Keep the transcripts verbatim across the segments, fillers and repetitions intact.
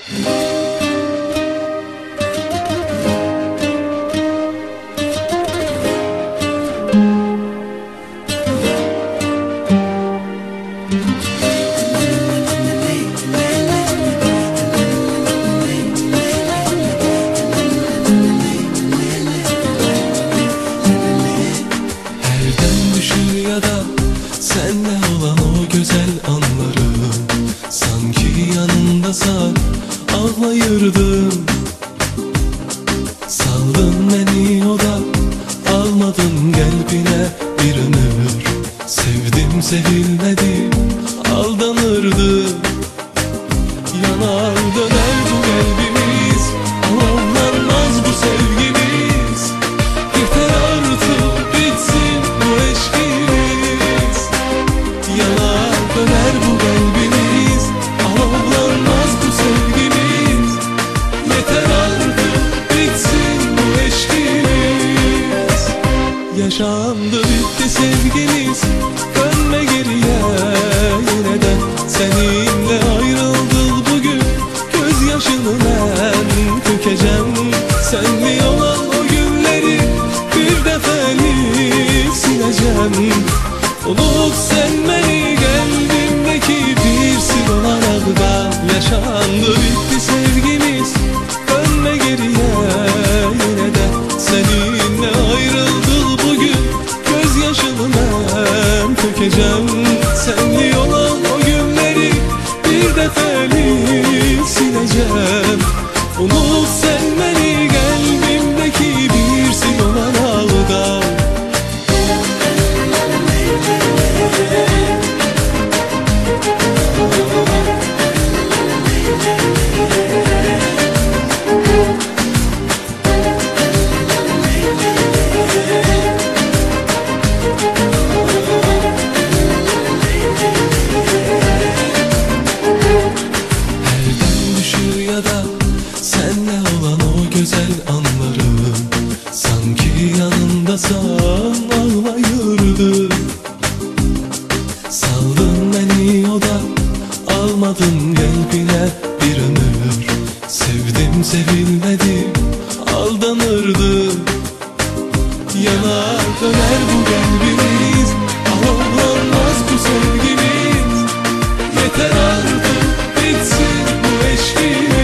Senle olan o güzel anlarım sanki yanındasan ağlayırdım. Saldın beni o da almadın kalbine bir ömür. Sevdim sevilmedim aldanırdım. Yanar döner bu kalbimiz, alanlanmaz bu sevgimiz. Yeter artık bitsin bu eşkimiz. Yanar döner bu kalbimiz, alanlanmaz bu sevgimiz. Yeter artık bitsin bu eşkimiz. Yaşandı bitti sevgimiz, dönme geriye yeniden. Seninle ayrıldık bugün, gözyaşını ben dökeceğim. Senli olan o günleri bir defeli sileceğim. Unut sen beni kalbimdeki bir sil olarak da. Yaşandı bitti sevgimiz, dönme geriye yeniden. Seninle ayrıldık bugün, gözyaşını ben dökeceğim. Senli olan o günleri bir defeli sileceğim. Unut sen beni kalbimdeki bir sil olarak da. Senle olan o güzel anlarım sanki yanındasan ağlayırdım. Saldın beni o da almadın kalbine bir ömür. Sevdim sevilmedim aldanırdım. Yanar döner bu kalbimiz, alanlanmaz bu sevgimiz. Yeter artık bitsin bu eşkimiz.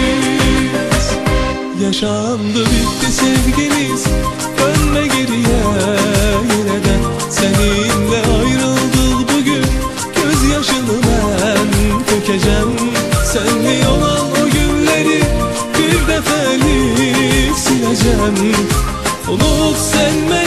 Yaşandı bitti sevgimiz, dönme geriye yeniden. Seninle ayrıldık bugün, gözyaşını ben dökeceğim. Senli olan o günleri bir defeli sileceğim. Unut sen